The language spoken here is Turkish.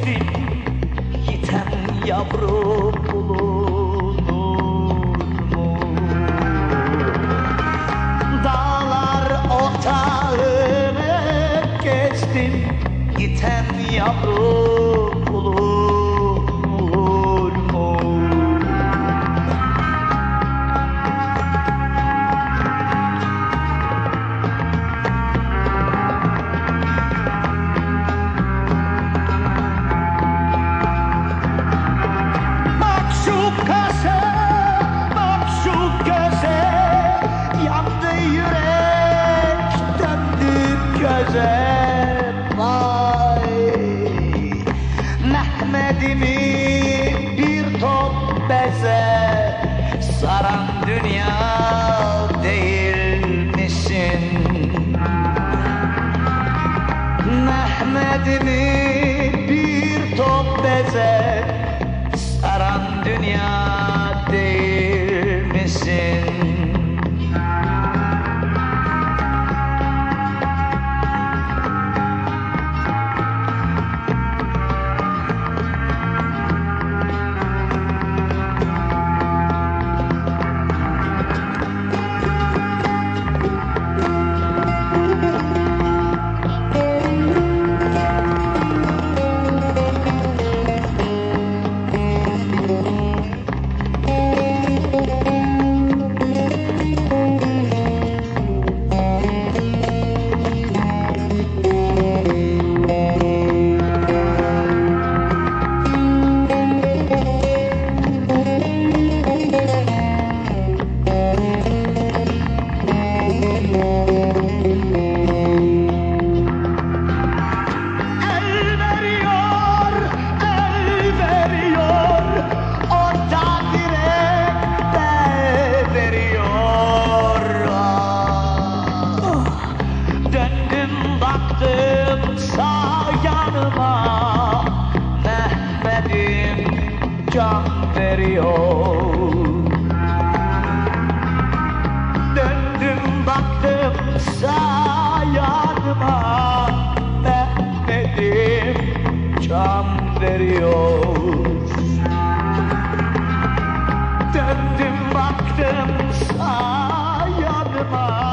geçtim, yiten yavru bulunur mu? Dağlar otağını geçtim, yiten yavru bulunur mu? Bak şu göze, bak şu göze, yandı yürek, döndü göze. Vay, Mehmet'imi bir top beze saran dünya değil misin? Mehmet'imi bir top beze saran dünya değil misin? Mehmet'im can veriyor. Döndüm baktım sağ yanıma, Mehmet'im can veriyor. Döndüm baktım sağ yanıma,